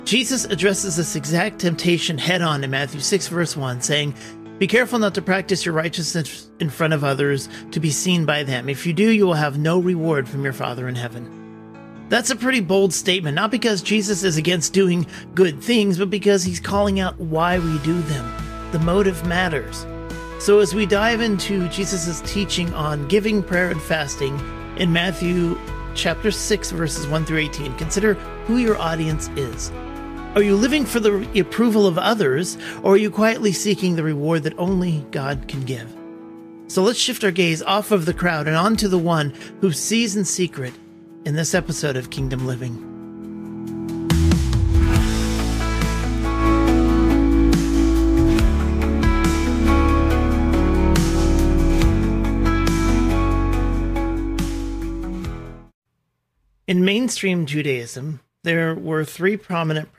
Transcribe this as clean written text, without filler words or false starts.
Jesus addresses this exact temptation head-on in Matthew 6, verse 1, saying, "Be careful not to practice your righteousness in front of others to be seen by them. If you do, you will have no reward from your Father in heaven." That's a pretty bold statement, not because Jesus is against doing good things, but because he's calling out why we do them. The motive matters. So as we dive into Jesus' teaching on giving, prayer, and fasting in Matthew chapter 6, verses 1 through 18, consider who your audience is. Are you living for the approval of others, or are you quietly seeking the reward that only God can give? So let's shift our gaze off of the crowd and onto the one who sees in secret in this episode of Kingdom Living. In mainstream Judaism, there were three prominent